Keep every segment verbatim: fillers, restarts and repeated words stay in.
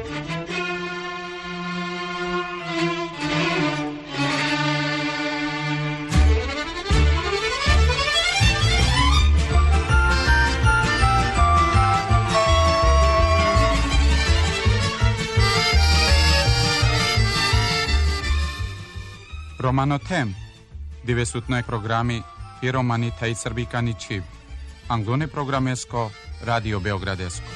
Romanotem, divesutnoj programi i romani taj srbikani čib. Anglone programesko, Radio Beogradesko.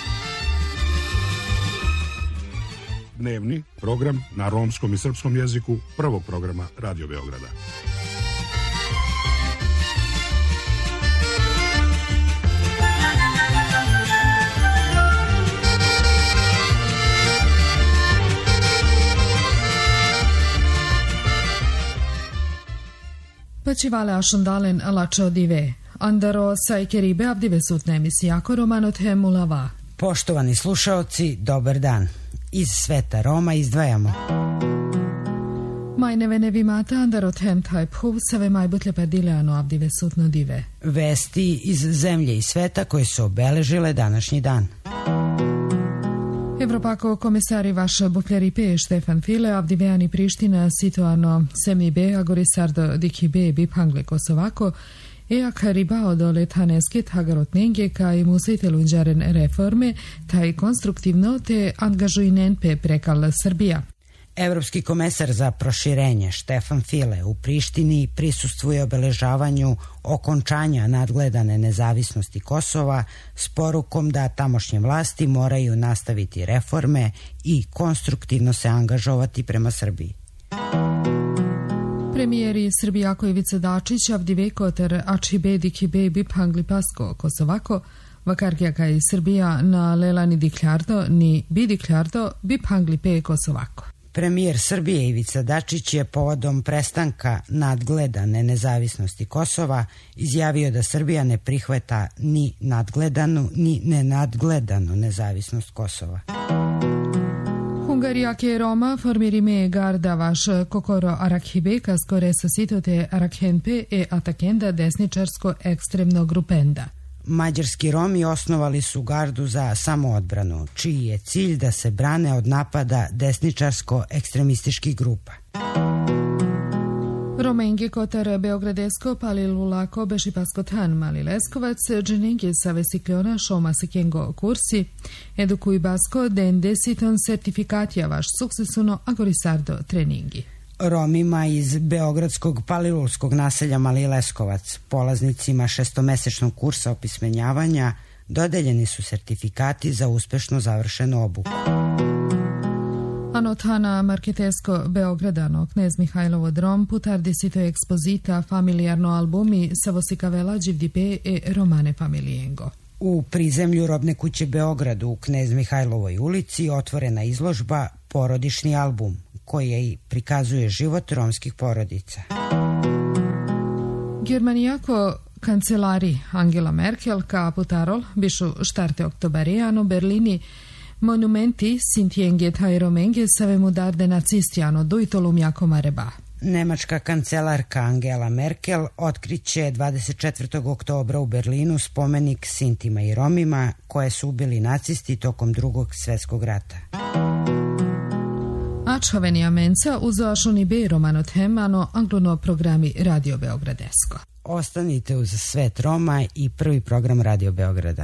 Dnevni program na romskom i srpskom jeziku prvog programa Radio Beograda. Pačivale ašondalen lačo dive. Andaro sajkeribe avdive sutne emisijako romanot hemulava. Poštovani slušaoci, dobar dan. Iz sveta Roma izdvajamo. Majneve nevimata andarot hem tajphuv save majbutle padileano avdive sutno dive. Vesti iz zemlje i sveta koje su obeležile današnji dan. Evropako komisari vaš Bukleripe Štefan File avdiveani Priština situano semibe agorisardo dikibe bipangle Kosovako eak ribao do letaneske tagarotnenge ka i musitelunđaren reforme taj konstruktivno te angažujnen pe prekal Srbija. Evropski komesar za proširenje Štefan File u Prištini prisustvuje obeležavanju okončanja nadgledane nezavisnosti Kosova s porukom da tamošnje vlasti moraju nastaviti reforme i konstruktivno se angažovati prema Srbiji. Premijeri Srbijako Ivica Dačić avdiveko ter ačibe dikibe bipangli pasko Kosovako vakarkjaka i Srbija na lelani dikljardo ni bi dikljardo bipangli pe Kosovako. Premijer Srbije Ivica Dačić je povodom prestanka nadgledane nezavisnosti Kosova izjavio da Srbija ne prihvata ni nadgledanu ni nenadgledanu nezavisnost Kosova. Hungarijake Roma formirime garda vaš kokoro arakhibe kaskore sasitote arakhenpe e atakenda desničarsko ekstremno grupenda. Mađarski Romi osnovali su gardu za samoodbranu, čiji je cilj da se brane od napada desničarsko-ekstremističkih grupa. Romenge kotar Beogradesko palilulako bešipaskotan Mali Leskovac dženenge savesiklona šoma sekengo kursi edukuj basko den desiton sertifikatija vaš suksesuno agorisardo treningi. Romima iz beogradskog palilulskog naselja Mali Leskovac, polaznicima šestomesečnog kursa opismenjavanja, dodeljeni su sertifikati za uspešno završenu obuku. Anotana Marketesko Beogradano knez Mihajlovo drom putar desito ekspozita familijarno albumi Savosikavela Đivdipe e Romane Familijengo. U prizemlju Robne kuće Beogradu u knez Mihajlovoj ulici otvorena izložba Porodični album, koji prikazuje život romskih porodica. Germanijako kancelari Angela Merkel ka putarol bišu štarte oktobarijano Berlini monumenti sintjenge taj romenge save mudarde nacistijano dujtolum jako mareba. Nemačka kancelarka Angela Merkel otkriće dvadeset četvrtog oktobra u Berlinu spomenik Sintima i Romima koje su ubili nacisti tokom drugog svjetskog rata. Ačhaveni menca uzašuni be romanothem ano anglono programi Radio Beogradesko. Ostanite uz svet Roma i prvi program Radio Beograda.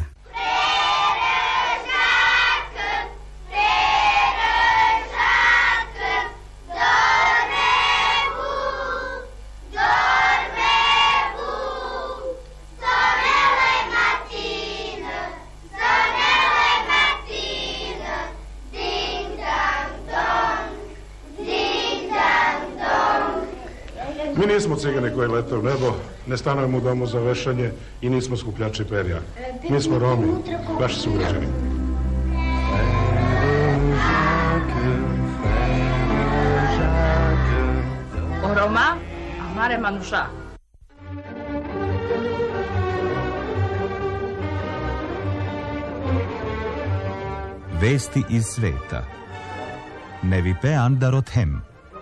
Mi nismo cigane koje lete u nebo, ne stanujemo u domu za vešanje i nismo skupljači perja. Mi smo Romi, vaši sugrađani. O Roma, amare manuša. Vesti iz sveta. Nevipe Andarothem.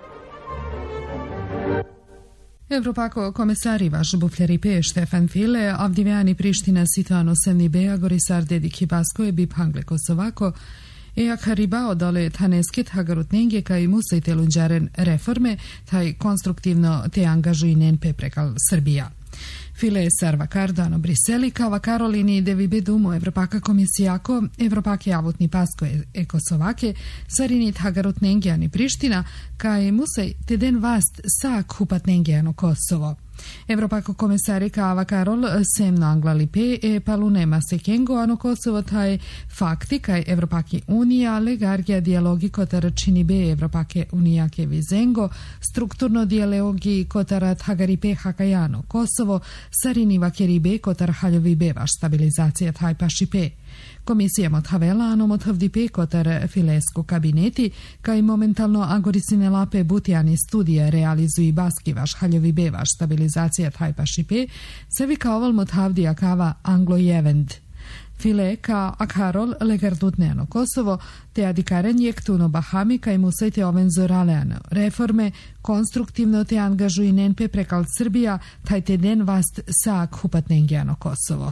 Evropako komesari vaš Bukleripe Štefan File avdiveani Priština situano semni be agorisar dediki basko je biphangle Kosovako Iak ribao dole taneskit hagarutnenge kaj musaj telunđaren reforme, taj konstruktivno te angažujnen peprekal Srbija. File Sarvakardo Briseli kao Karolini devi dumu Evropaka komisijako, Evropake avutni pasko ekosovake, sarinit hagarutnengiani Priština, kaj musaj teden vast sa kupatnengiano Kosovo. Evropako komisarika Ava Karol semno anglalipe e palunema sekengo ano Kosovo taj fakti kaj Evropaki unija legargia dialogi kotar čini be Evropake unijake vizengo strukturno dialogi kotar hagaripe hakajano Kosovo sarini vakeribe kotar haljovi bevaš stabilizacija taj pašipe. Komisija Mothavela ano Mothavdipe kotar filesko kabineti kaj momentalno agorisine lape butijani studije realizuji baski vaš haljovi bevaš stabilizacija taj pašipe sevi kaoval Mothavdija kava anglo-jevend. File ka akarol legardutneano Kosovo te adikaren jektuno Bahami kaj musajte ovenzoraleano reforme konstruktivno te angažujnen peprekal Srbija taj teden vast sa kupatnengiano Kosovo.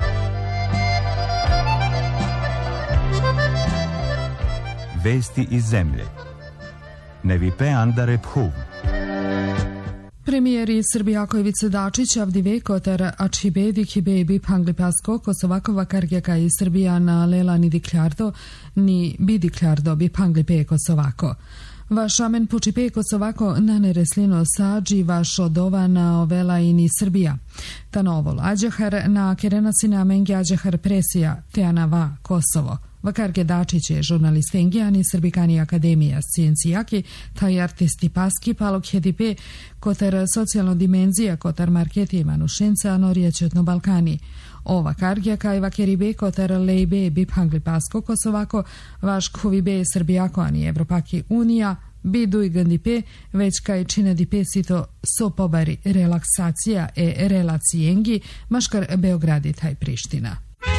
Vesti iz zemlje. Nevipe Andare Phuv. Premijeri Srbijako Ivice Dačić, Avdive Kotar, Ačibe, Dikibe, Bipangli Pasko, Kosovakova Kargjaka i Srbija na Lela ni Diklardo, ni Bidiklardo, Bipangli Pe Kosovako. Vaš amen pučipe Kosovako na nereslino sađi vaš odova na ovela i ni Srbija. Ta novo lađahar na kerenacina amengi ađahar presija, te va Kosovo. Vakarge Dačiće, žurnalistengijani Srbikani Akademija Sciencijaki, taj artisti paski palok hedipe, kotar socijalno dimenzija, kotar marketi manušenca, norijaćetno Balkani. Ova kargija kaj vakeribe kotar lejbe bipangli pasko Kosovako, vaš kuvibe Srbijako ani Evropaki unija, bidu i gandipe, već kaj čine dipe sito so pobari relaksacija e relacijengi, maškar Beogradi taj Priština.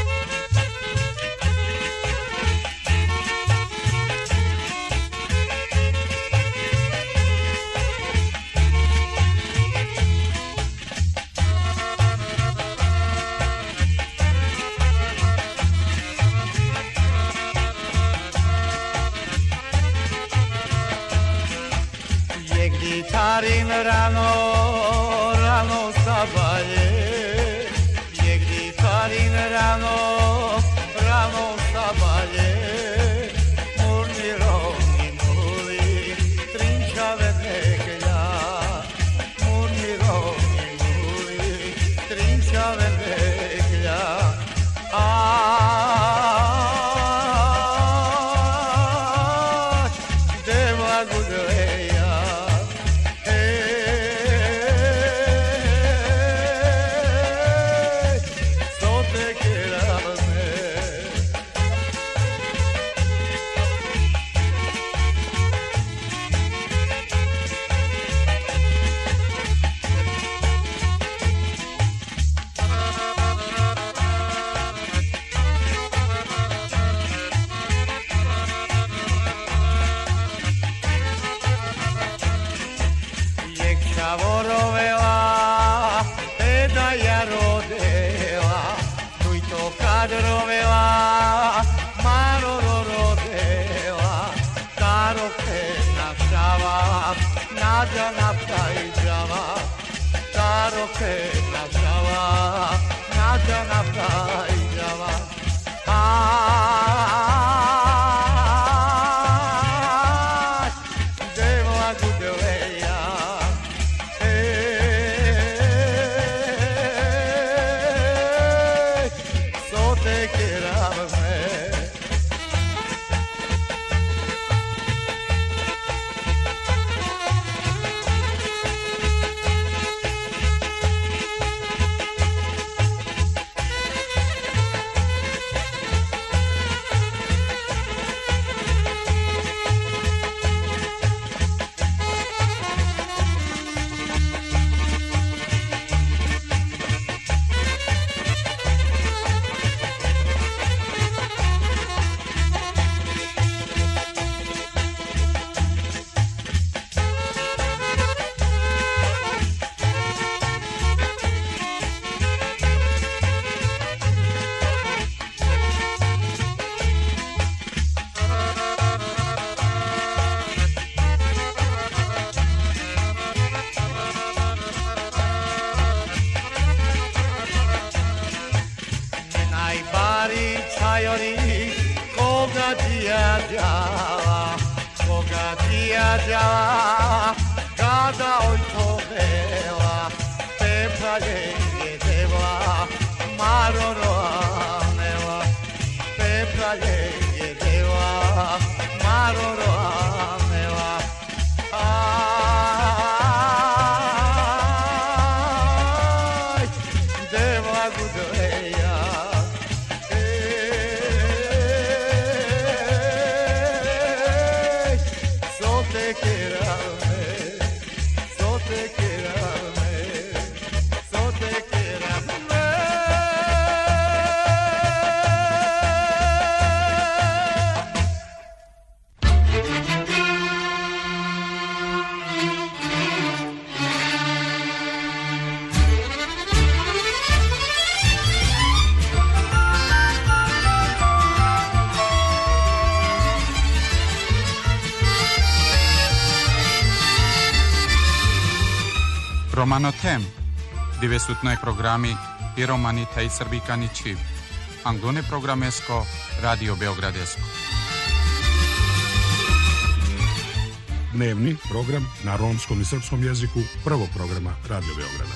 Tarin rano, rano stabaje, jegdi tarin rano, rano stabaje, murni rovni muli, trinčave nekelja, murni rovni muli, trinčave nekelja, a deva gudleja. ti ja djala, koga ti ja djala, kada oj povela, pepalje je deva, maroroanela, pepalje je deva, maroroanela, aj, deva gudleja, ej, sote kerame, sote kerame, sote kerame. Romano Tem, devetdesutnoj programi i romani taj srbikani čiv. Anglone programesko, Radio Beogradesko. Dnevni program na romskom i srpskom jeziku prvog programa Radio Beograda.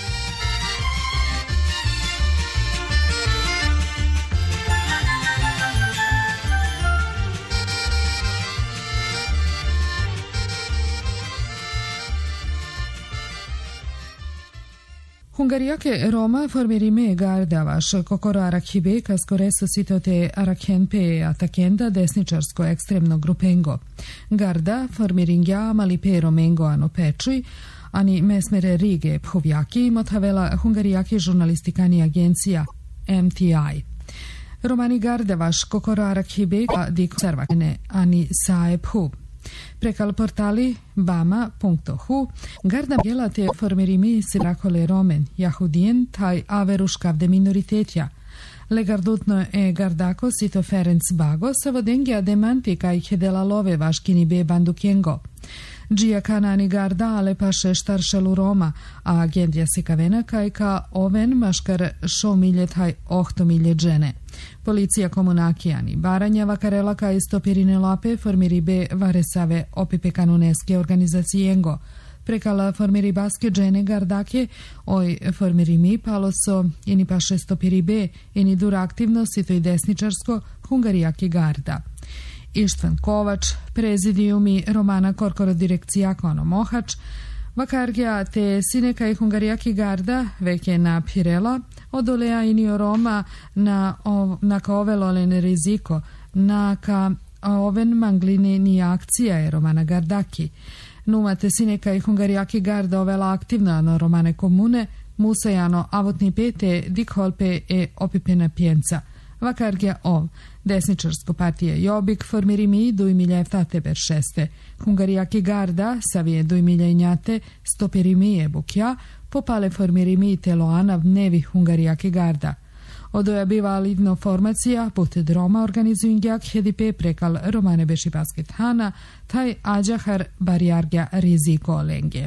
Hungariake Roma formirime gardavaš kokoro arakhibe kaskoreso sitote arakhenpe atakenda desničarsko ekstremno grupengo. Garda formiringja malipe romengo ano pečuj, ani mesmere Rige phovjaki motavela Hungariake žurnalistikani agencija M T I. Romani gardavaš kokoro arakhibe di konservakene ani sae phu. Prekal portali bama punto hu garda bjela te formirimi si rakole romen, jahudien taj averuškavde minoritetja. Legardutno e gardako sito Ferenc Bago se vodengja demanti kaj hedela love vaškini be bandukengo. Džija kanani garda ale paše štaršelu Roma, a agendja si kavena kaj ka oven maškar šo milje taj ohto milje džene. Policija komunakijani Baranja vakarela kaj stopirine lape formiri be varesave opipe kanuneske organizacijengo. Prekala formiri baske džene gardake, oj formiri mi paloso ini paše stopiri be ini dura aktivno sito i desničarsko hungarijaki garda. Ištvan Kovač, prezidijumi Romana Korkoro direkcija Kono Mohač, vakargja te sineka i hungarijaki garda veke na Pirela, odolea inio Roma na, ov, na ka ovelolene riziko, na ka oven manglini ni akcija je Romana Gardaki. Numate sineka i hungarijaki garda ovela aktivna na Romane komune, musajano avotni pete dikholpe e opipena pjenca. Vakargja ov, desničarsko partije Jobbik formiri mi dujmiljevta teber šeste. Hungarijaki garda savije dujmiljenjate stopiri mi je bukja, popale formiri mi teloana vnevi hungarijaki garda. Odoja biva livno formacija puted Roma organizuingjak hedipe prekal Romane beši basket hana, taj ađahar barjargja riziko lengje.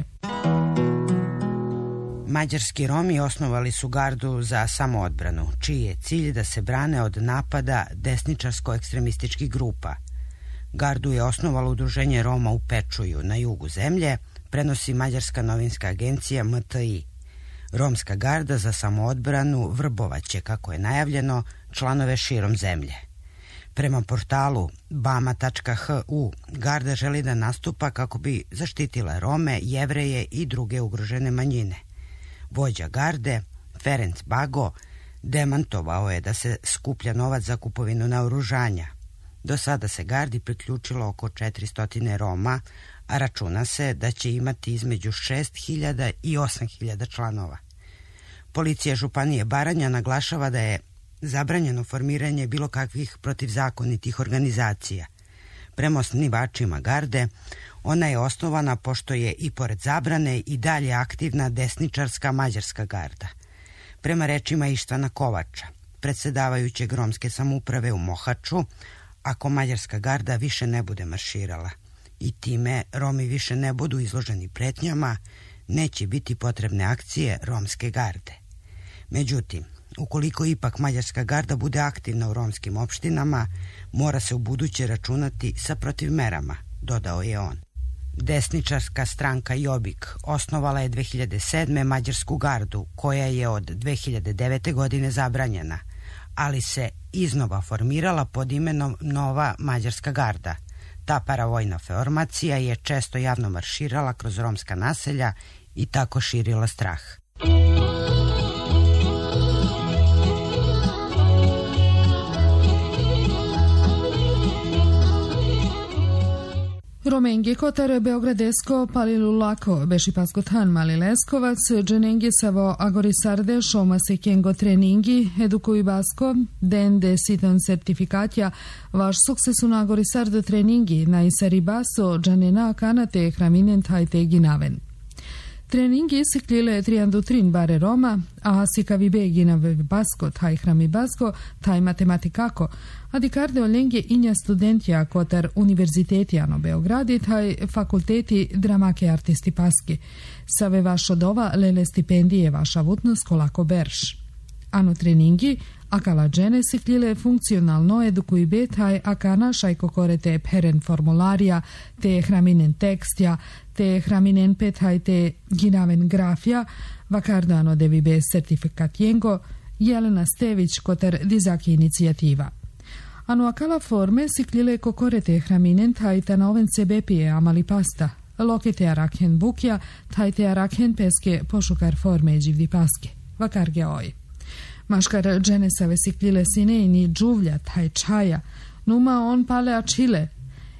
Mađarski Romi osnovali su gardu za samoodbranu, čiji je cilj da se brane od napada desničarsko-ekstremističkih grupa. Gardu je osnovalo udruženje Roma u Pečuju na jugu zemlje, prenosi mađarska novinska agencija M T I. Romska garda za samoodbranu vrbovaće, kako je najavljeno, članove širom zemlje. Prema portalu bama tačka h u, garda želi da nastupa kako bi zaštitila Rome, Jevreje i druge ugrožene manjine. Vođa garde, Ferenc Bago, demantovao je da se skuplja novac za kupovinu naoružanja. Do sada se gardi priključilo oko četiristo Roma, a računa se da će imati između šest hiljada i osam hiljada članova. Policija Županije Baranja naglašava da je zabranjeno formiranje bilo kakvih protivzakonitih organizacija. Prema osnivačima garde, ona je osnovana pošto je i pored zabrane i dalje aktivna desničarska mađarska garda. Prema rečima Ištvana Kovača, predsedavajućeg romske samouprave u Mohaču, ako mađarska garda više ne bude marširala i time Romi više ne budu izloženi pretnjama, neće biti potrebne akcije romske garde. Međutim, Ukoliko ipak Mađarska garda bude aktivna u romskim opštinama, mora se u buduće računati sa protivmerama, dodao je on. Desničarska stranka Jobbik osnovala je dve hiljade sedme. Mađarsku gardu, koja je od dve hiljade devete. godine zabranjena, ali se iznova formirala pod imenom Nova Mađarska garda. Ta paravojna formacija je često javno marširala kroz romska naselja i tako širila strah. Romengi Kotar Beogradesko Palilulako Bešipaskotan Mali Leskovac Dženengi Savo Agorisarde Šoma Sekengo Treningi Edukuj Basko Dende Siton Certifikatja Vaš sukcesu na Agorisarde Treningi na Isaribaso Džanena Kanate Hraminen Tajte Ginaven. Treningi siklile triandutrin bare Roma, a sikavibe ginave basko, taj hrami basko, taj matematikako, a dikarde olenge inja studentja kotar univerzitetiano Beogradi, taj fakulteti dramake artisti paski. Save vašo dova lele stipendije vaša vutnost kolako berš. Ano treningi, akala džene siklile funkcionalno edukuibe taj akana šajko korete peren formularija, te hraminen tekstja, te hraminen petaj te ginaven grafija, vakardano devibe certifikat jengo, Jelena Stević kotar dizaki inicijativa. Ano akala forme siklile kokorete hraminen taj tanoven sebepije amali pasta, lokete arakhen bukja, taj te arakhen peske pošukar forme dživdi paske, vakarge oj. Maškar džene save siklile sinejni džuvlja, taj čaja, numa on pale ačile,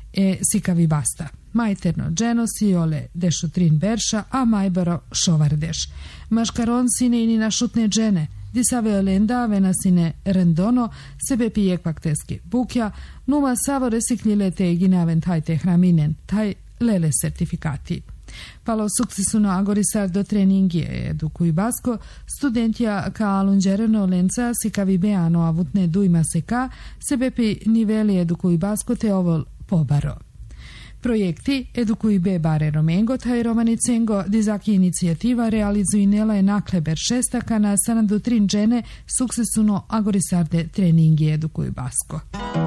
e sikavi basta. Majterno dženo siole dešutrin berša, a majbaro šovardeš. Maškaron sinejni našutne džene, di save olenda vena sine rendono, sebe pije kvakteski bukja, numa savore siklile te ginaven taj te hraminen, taj lele sertifikati. Palo sukcesuno agorisardo treningije edukuj basko, studentja ka alunđereno lenca sikavi beano avutne dujma seka, sebepi niveli edukuj basko te ovol pobaro. Projekti Edukuj be bare Romengo taj Romanicengo dizaki inicijativa realizuju nela je nakleber šestaka na sanandutrin džene sukcesuno agorisarde treningi Edukuj basko.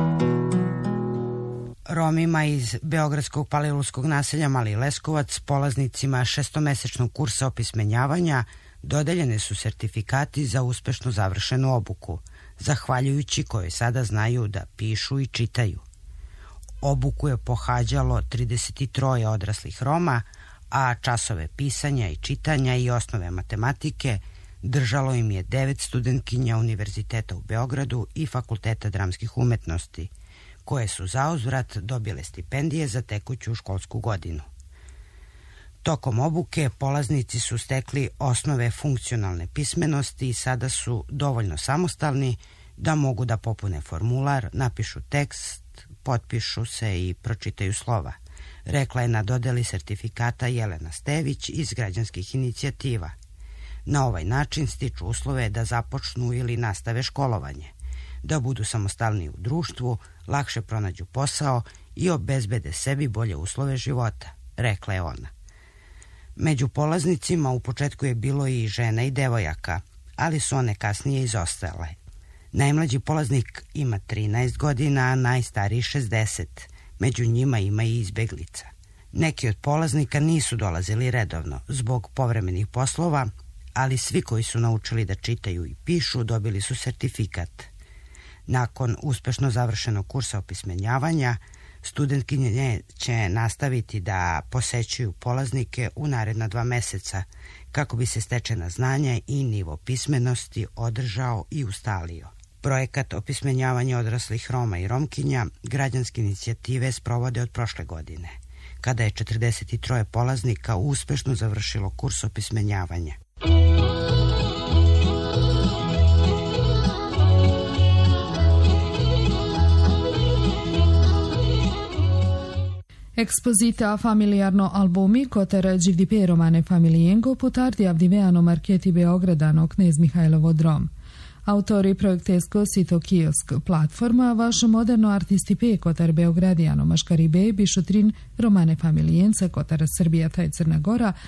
Romima iz beogradskog palilulskog naselja Mali Leskovac, polaznicima šestomesečnog kursa opismenjavanja, dodeljene su sertifikati za uspešno završenu obuku, zahvaljujući kojoj sada znaju da pišu i čitaju. Obuku je pohađalo trideset troje odraslih Roma, a časove pisanja i čitanja i osnove matematike držalo im je devet studentkinja Univerziteta u Beogradu i Fakulteta dramskih umetnosti, koje su zauzvrat dobile stipendije za tekuću školsku godinu. Tokom obuke polaznici su stekli osnove funkcionalne pismenosti i sada su dovoljno samostalni da mogu da popune formular, napišu tekst, potpišu se i pročitaju slova, rekla je na dodeli sertifikata Jelena Stević iz građanskih inicijativa. Na ovaj način stiču uslove da započnu ili nastave školovanje, da budu samostalni u društvu, lakše pronađu posao i obezbede sebi bolje uslove života, rekla je ona. Među polaznicima u početku je bilo i žena i devojaka, ali su one kasnije izostale. Najmlađi polaznik ima trinaest godina, a najstariji šezdeset. Među njima ima i izbeglica. Neki od polaznika nisu dolazili redovno zbog povremenih poslova, ali svi koji su naučili da čitaju i pišu dobili su sertifikat. Nakon uspešno završenog kursa opismenjavanja, studentkinje će nastaviti da posećuju polaznike u naredna dva meseca kako bi se stečena znanja i nivo pismenosti održao i ustalio. Projekat opismenjavanja odraslih Roma i Romkinja građanske inicijative sprovode od prošle godine, kada je četrdeset troje polaznika uspešno završilo kurs opismenjavanja. Ekspozita familijarno albumi kotar dživdipe romane familijengo putardi avdiveano marketi Beogradano knez Mihajlovo drom. Autori projektesko sito kiosk platforma vaš moderno artistipe kotar Beogradijano maškaribe bišutrin romane familijenca kotar Srbija taj Crna Gora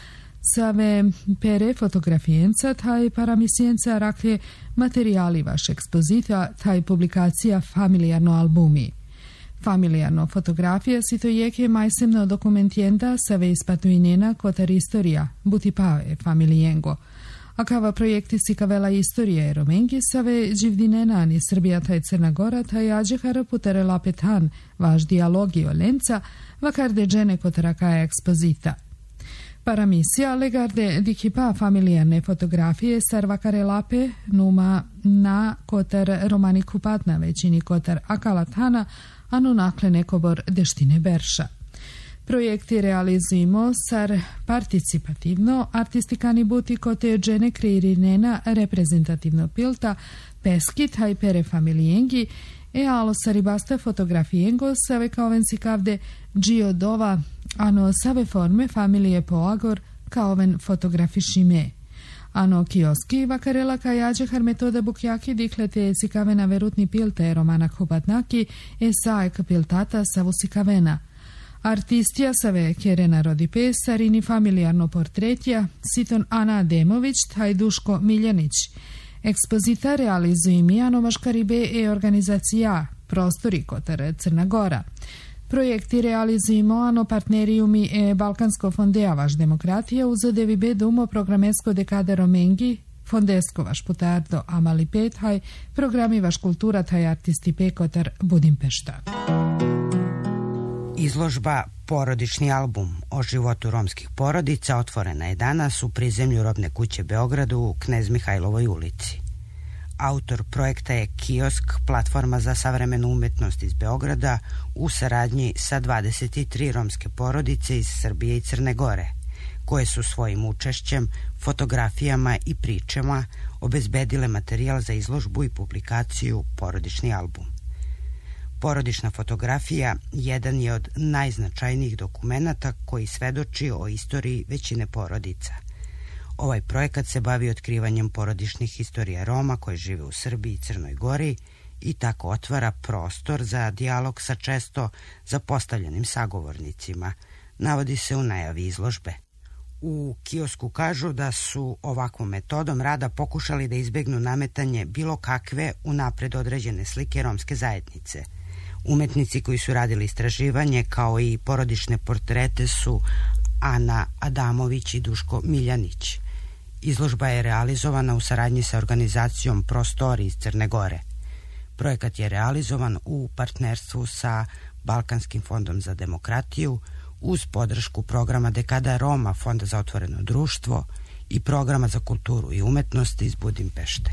Save pere fotografijenca, taj paramisijenca raklje materijali vaš ekspozita, taj publikacija familijarno albumi. Familijarno fotografija si to jeke majsemno dokumentijenda save ispatuinena kotar istorija, buti pave familijengo. A kava projekti si kavela istorije romengi save dživdinena ni Srbija taj Crna Gora taj ađehara putere lapetan vaš dialogi o lenca vakarde džene kotara kaja ekspozita. Paramisija legarde dikipa familijarne fotografije sarvakare lape numa na kotar romani kupatna većini kotar akalatana ano nakle nekobor deštine berša. Projekti realizujemo sar participativno artistikani buti kote džene kreirinena reprezentativno pilta peski taj pere familijengi e alo saribasta fotografijengo save kaoven si kavde džio dova ano save forme familije poagor kaoven fotografišime. Ano kioski vakarela kajađehar metoda bukjaki diklete sikavena verutni pilte romana kubatnaki e saek piltata savu sikavena. Artistija save Kerena Rodipe sarini familijarno portretja siton Ana Ademović taj Duško Miljanić. Ekspozita realizuje Mijano Maškaribe e organizacija Prostori kotar Crna Gora. Projekti realizujemo ano partnerijumi e Balkansko fondea vaš demokratija uz devibe dumo programesko dekade romengi, fondesko vaš putardo amali pethaj, programi vaš kultura taj artisti pekotar Budimpešta. Izložba Porodični album o životu romskih porodica otvorena je danas u prizemlju Robne kuće Beogradu u Knez Mihajlovoj ulici. Autor projekta je Kiosk, platforma za savremenu umetnost iz Beograda u saradnji sa dvadeset tri romske porodice iz Srbije i Crne Gore, koje su svojim učešćem, fotografijama i pričama obezbedile materijal za izložbu i publikaciju Porodični album. Porodična fotografija jedan je od najznačajnijih dokumenata koji svedoči o istoriji većine porodica. Ovaj projekat se bavi otkrivanjem porodičnih historija Roma koji žive u Srbiji i Crnoj Gori i tako otvara prostor za dijalog sa često zapostavljenim sagovornicima, navodi se u najavi izložbe. U kiosku kažu da su ovakvom metodom rada pokušali da izbegnu nametanje bilo kakve unapred određene slike romske zajednice. Umetnici koji su radili istraživanje kao i porodične portrete su Ana Adamović i Duško Miljanić. Izložba je realizovana u saradnji sa organizacijom Prostori iz Crne Gore. Projekat je realizovan u partnerstvu sa Balkanskim fondom za demokratiju uz podršku programa Dekada Roma Fonda za otvoreno društvo i programa za kulturu i umetnost iz Budimpešte.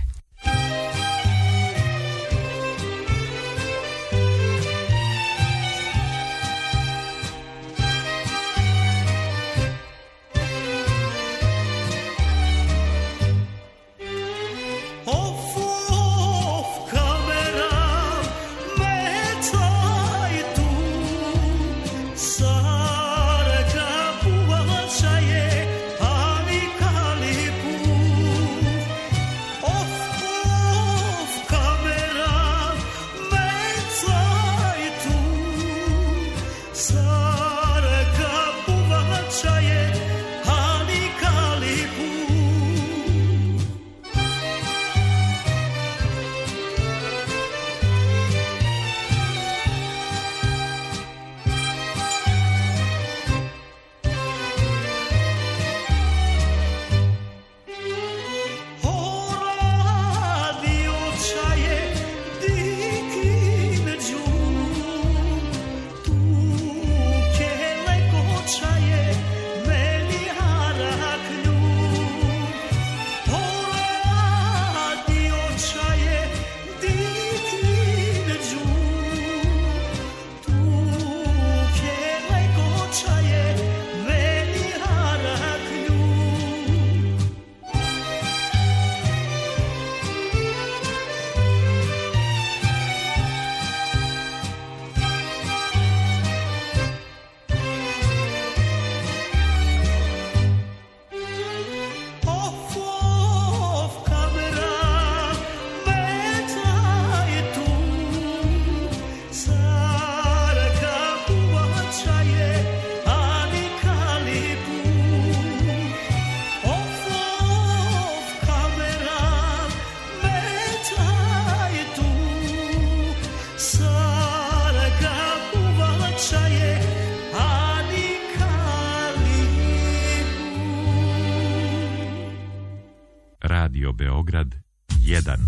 Radio Beograd jedan.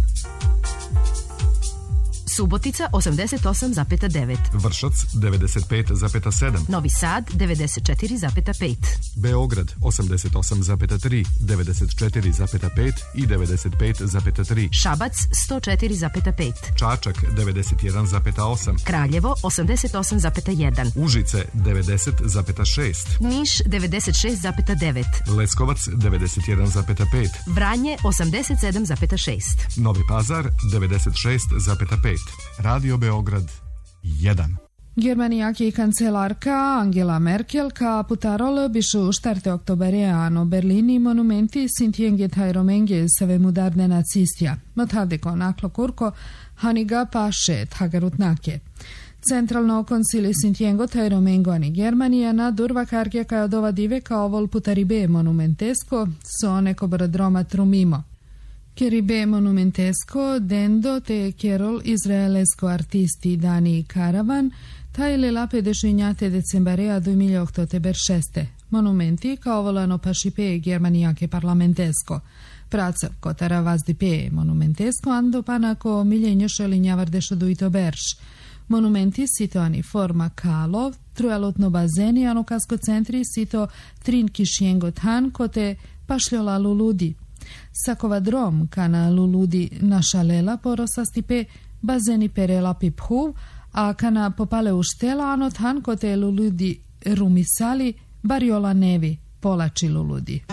Subotica osamdeset osam zarez devet. Vršac devedeset pet zarez sedam. Novi Sad devedeset četiri zarez pet. Beograd osamdeset osam zarez tri, devedeset četiri zarez pet i devedeset pet zarez tri. Šabac sto četiri zarez pet. Čačak devedeset jedan zarez osam. Kraljevo osamdeset osam zarez jedan. Užice devedeset zarez šest. Niš devedeset šest zarez devet. Leskovac devedeset jedan zarez pet. Vranje osamdeset sedam zarez šest. Novi Pazar devedeset šest zarez pet. Radio Beograd jedan. Germanijaki kancelarka Angela Merkel ka putarol bišu štarte oktobereano Berlini monumenti sintjenget hajromenge savemu darne nacistja. Motavdeko naklo kurko haniga paše tagarutnake. Centralno konsili sintjengo hajromengo ani Germanija na durva kargja ka odova dive kao vol putaribe monumentesko so neko brodroma trumimo. Keribe monumentesko, dendo te kerol izraelesko artisti Dani Karavan, taj le lape dešinjate decembarea duemilaoktoberdšeste. Monumenti kao volano pašipe germanijake parlamentesko. Praca kotara vazdipe monumentesko ando panako miljenješo linjavardešo duito berš. Monumenti sitoani forma kalov, trujalotno bazeni ano kasko centri sito trin kišjengo tan kote pašljola luludi. Sakova drom kana luludi našalela porosastipe bazeni perela piphuv, a kana popale uštela ano tan kote luludi rumisali bariola nevi polači luludi.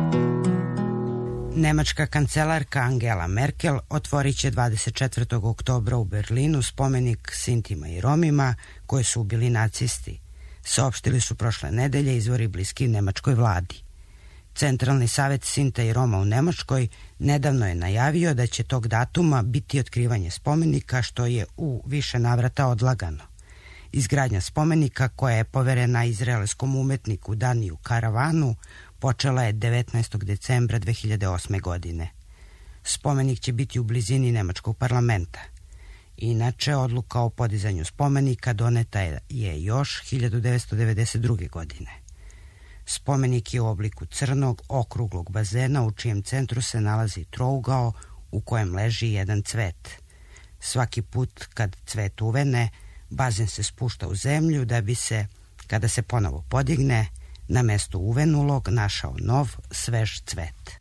Nemačka kancelarka Angela Merkel otvorit će dvadeset četvrtog oktobra u Berlinu spomenik Sintima i Romima koje su ubili nacisti, saopštili su prošle nedelje izvori bliski nemačkoj vladi. Centralni savjet Sinta i Roma u Nemačkoj nedavno je najavio da će tog datuma biti otkrivanje spomenika, što je u više navrata odlagano. Izgradnja spomenika, koja je poverena izraelskom umetniku Daniju Karavanu, počela je devetnaestog decembra dve hiljade osme. godine. Spomenik će biti u blizini nemačkog parlamenta. Inače, odluka o podizanju spomenika doneta je još hiljadu devetsto devedeset druge. godine. Spomenik je u obliku crnog, okruglog bazena u čijem centru se nalazi trougao u kojem leži jedan cvet. Svaki put kad cvet uvene, bazen se spušta u zemlju da bi se, kada se ponovo podigne, na mestu uvenulog našao nov, svež cvet.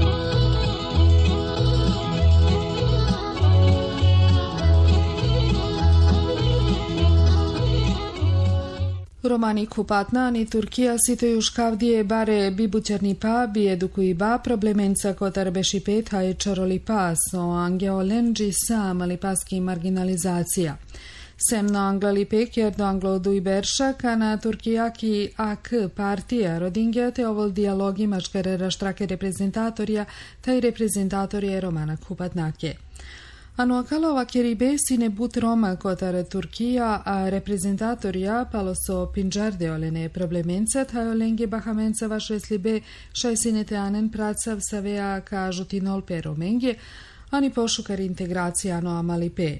Romani kupatna ni Turkija sitoju škavdije bare bibućerni pa bijedukuji ba problemenca kotar beši pet haj čaroli pas o angeolenđi sam ali paski marginalizacija. Semno anglali pek jer do anglo duj berša kana Turkijaki A K partija rodingja te ovol dijalogi mačkarera štrake reprezentatorija taj reprezentatorije Romana kupatnake. Ano kalova keribe sine but Roma kotar Turkija a reprezentatorija palo so pinđarde olene problemenca taj olenge bahamenca vaše slibe šaj sinete anen pracav savea ka žutinol pe romenge, ani pošukar integracija ano amali pe.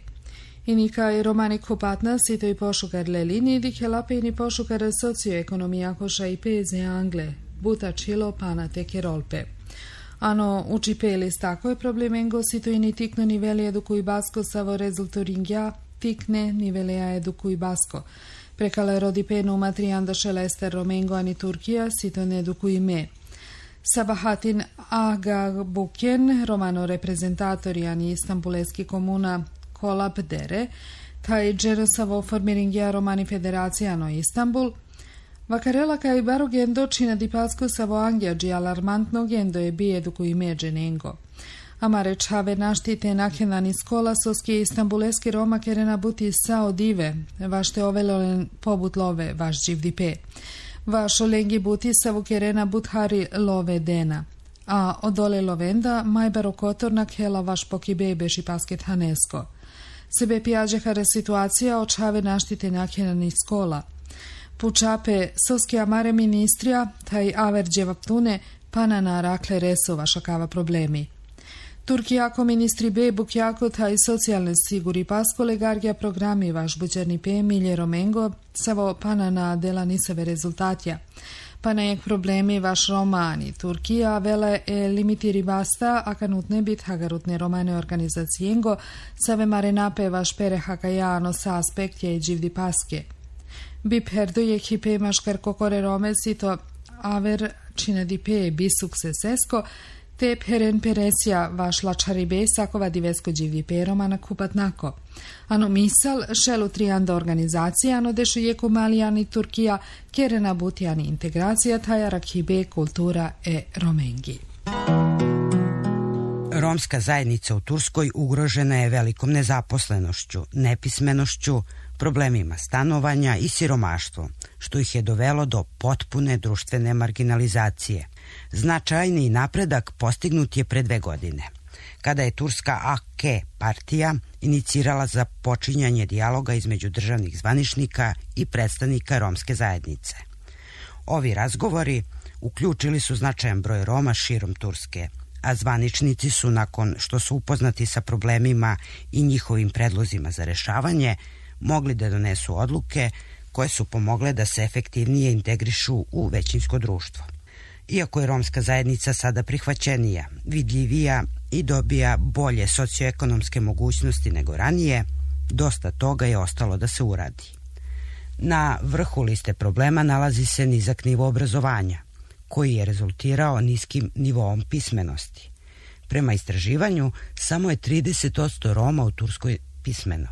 Inika i Romani kupatna sito i pošukar lelini dikelape i ni pošukar socioekonomija koša i peze Angle, buta čilo pana te kerolpe. Ano, uči pelis tako je problemengo sito i ni tikno niveli edukuj basko savo rezultoringja, tikne nivelea edukuj basko. Prekale rodi penu matrianda šelester romengo ani Turkija sito ne edukuj me. Sabahatin Aga Buken, romano reprezentatori ani Istanbuleski komuna Kolap Dere, taj džerosavo formiringja romani federacijano Istanbul, Vakarela kaj baro gendo čina dipasko savo angjađi alarmantno gendo je bijedu koji međe nengo. Amare čave naštite nakenani skola soski istanbuleski Roma kerena buti sao dive, vašte ovelolen pobut love vaš dživdipe. Vaš olengi buti savu kerena buthari love dena. A odole lovenda majbaro kotornak hela vaš pokibe beši pasket hanesko. Sebe pijađehara situacija očave naštite nakenani skola. Pučape soski amare ministrija, taj averđeva ptune, pana na rakle resova šakava problemi. Turkijako ministri be bukjako taj socijalne siguri pasko legargja programi vaš buđarni pe milje romengo, savo pana na dela nisave rezultatja. Pa nejak problemi vaš romani. Turkija vele e limiti ribasta, a kanutne bit hagarutne romane organizacijengo, save mare nape vaš pere hakajano sa aspektje i dživdi paske. Bip herdoje hipe maškar kokore rome sito aver čine dipe bi suksesesko, te peren peresja vaš lačaribe sakova divesko dživdi pe romana kupat nako. Ano misal šelu trijanda organizacija, ano dešu jeku malijani Turkija, kerena butijani integracija, taja rakhibe kultura e romengi. Romska zajednica u Turskoj ugrožena je velikom nezaposlenošću, nepismenošću, problemima stanovanja i siromaštvom, što ih je dovelo do potpune društvene marginalizacije. Značajni napredak postignut je pre dve godine, kada je turska A K partija inicirala za počinjanje dijaloga između državnih zvaničnika i predstavnika romske zajednice. Ovi razgovori uključili su značajan broj Roma širom Turske, a zvaničnici su, nakon što su upoznati sa problemima i njihovim predlozima za rešavanje, mogli da donesu odluke koje su pomogle da se efektivnije integrišu u većinsko društvo. Iako je romska zajednica sada prihvaćenija, vidljivija i dobija bolje socioekonomske mogućnosti nego ranije, dosta toga je ostalo da se uradi. Na vrhu liste problema nalazi se nizak nivo obrazovanja, koji je rezultirao niskim nivoom pismenosti. Prema istraživanju, samo je trideset posto Roma u Turskoj pismeno.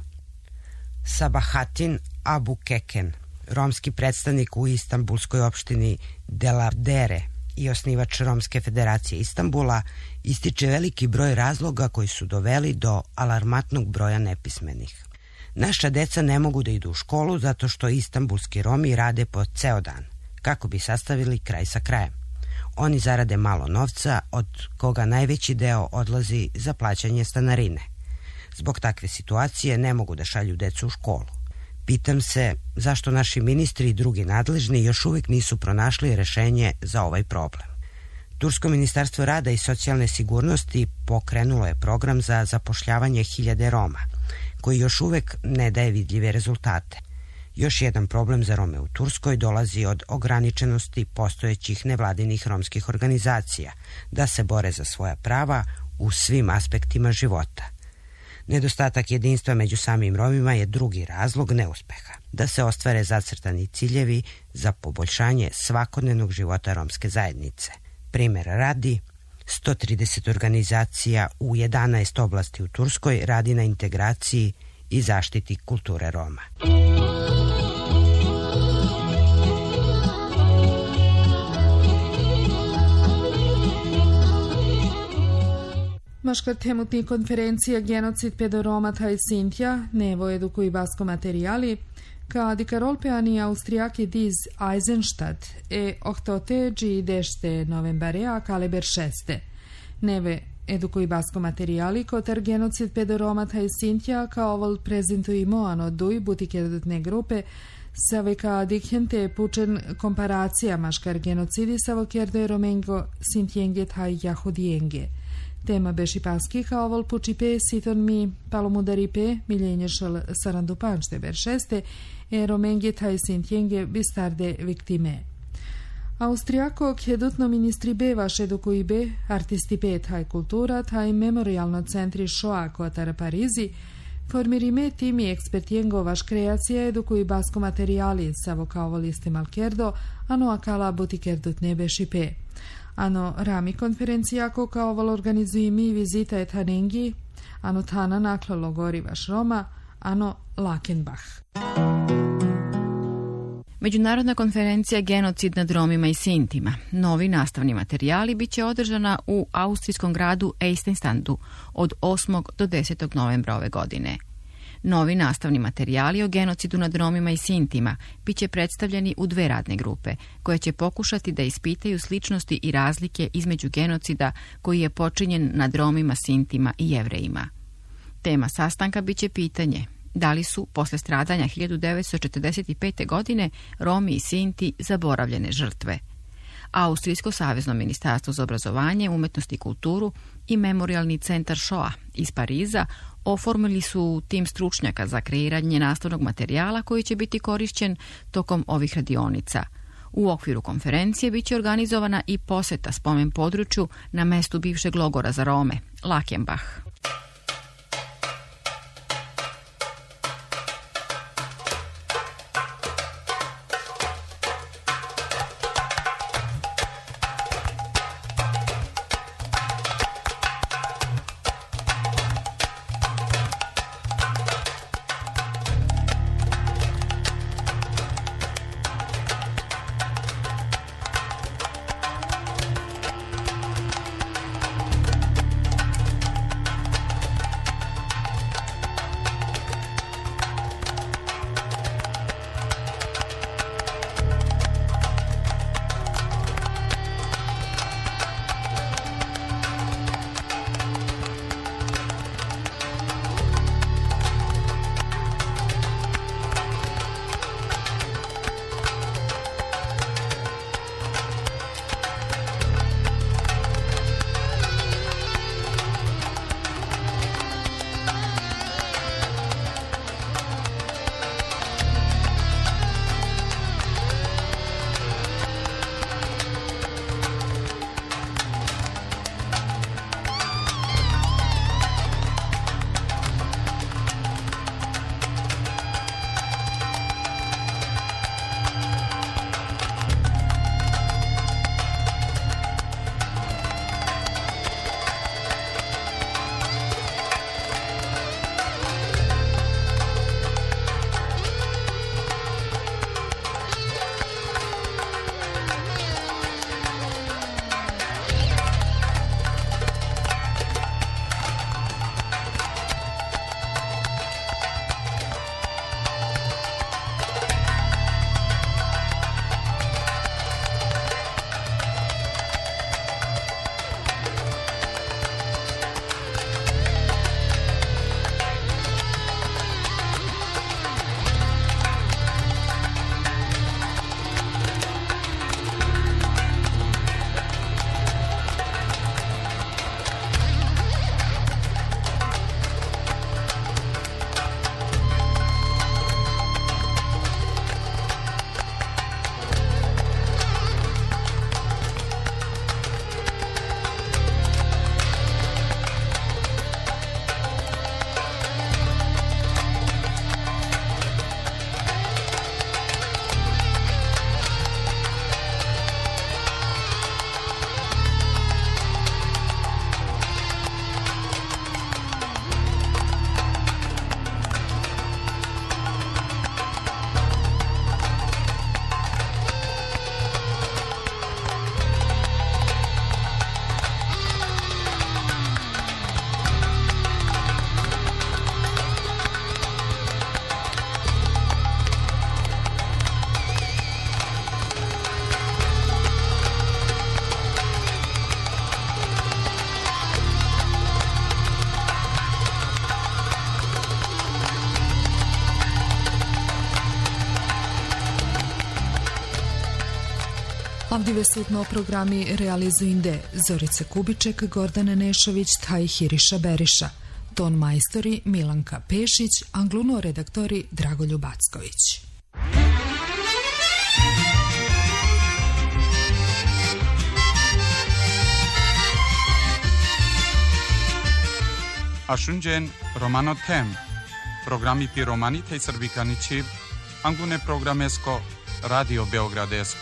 Sabahattin Abukeken, romski predstavnik u Istanbulskoj opštini Delavdere i osnivač Romske federacije Istanbula, ističe veliki broj razloga koji su doveli do alarmantnog broja nepismenih. Naša deca ne mogu da idu u školu zato što istanbulski Romi rade po ceo dan, kako bi sastavili kraj sa krajem. Oni zarade malo novca, od koga najveći deo odlazi za plaćanje stanarine. Zbog takve situacije ne mogu da šalju decu u školu. Pitam se zašto naši ministri i drugi nadležni još uvijek nisu pronašli rešenje za ovaj problem. Tursko ministarstvo rada i socijalne sigurnosti pokrenulo je program za zapošljavanje hiljade Roma, koji još uvijek ne daje vidljive rezultate. Još jedan problem za Rome u Turskoj dolazi od ograničenosti postojećih nevladinih romskih organizacija da se bore za svoja prava u svim aspektima života. Nedostatak jedinstva među samim Romima je drugi razlog neuspeha, da se ostvare zacrtani ciljevi za poboljšanje svakodnevnog života romske zajednice. Primjera radi, sto trideset organizacija u jedanaest oblasti u Turskoj radi na integraciji i zaštiti kulture Roma. Maškar temutni konferencija Genocid pedo Roma taj Sintja, nevo edukuj basko materijali, ka dikarolpeani Austrijaki diz Eisenstadt e ohtoteđi dešte novembarea kaliber šeste. Neve edukuj basko materijali kotar genocid pedo Roma taj Sintja kao ovol prezentujemo ano duj butikerdutne grupe save ka dikhente pučen komparacija maškar genocidi savo kerde romengo Sintjenge taj Jahudijenge. Tema beši paski kao ovol pučipe siton mi palomudaripe miljenješal sarandupanšte ber šeste e romenge taj Sintjenge bistarde viktime. Austrijako kjedutno ministri be vaš edukuj be artisti be taj kultura taj memorialno centri Shoah kotar Parizi formirime timi ekspertijengo vaš kreacija edukuj basko materijali savo kao ovol iste malkerdo ano akala butikerdut nebe šipe. Ano rami konferencijako kao ovol organizuji mi vizita et hanengi, ano tana naklalo gori vaš Roma, ano Lakenbach. Međunarodna konferencija Genocid nad Romima i Sintima. Novi nastavni materijali bit će održana u austrijskom gradu Eisenstadtu od osmog do desetog novembra ove godine. Novi nastavni materijali o genocidu nad Romima i Sintima bit će predstavljeni u dve radne grupe, koje će pokušati da ispitaju sličnosti i razlike između genocida koji je počinjen nad Romima, Sintima i Jevrejima. Tema sastanka bit će pitanje da li su, posle stradanja hiljadu devetsto četrdeset pete. godine, Romi i Sinti zaboravljene žrtve. Austrijsko savezno ministarstvo za obrazovanje, umetnost i kulturu i memorialni centar Shoah iz Pariza oformili su tim stručnjaka za kreiranje nastavnog materijala koji će biti korišćen tokom ovih radionica. U okviru konferencije biće organizovana i poseta spomen području na mestu bivšeg logora za Rome, Lakenbach. Avdive sutno programi realizuinde Zorica Kubiček, Gordana Nešović, taj Hiriša Beriša, ton majstori Milanka Pešić, angluno redaktori Dragoljub Acković. Ashunjen Romano Tem, programi pi romani tej srbikani čib, angune programesko Radio Beogradesko.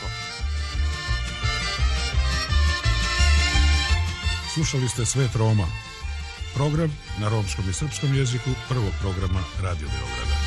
Slušali ste Svet Roma, program na romskom i srpskom jeziku prvog programa Radio Beograda.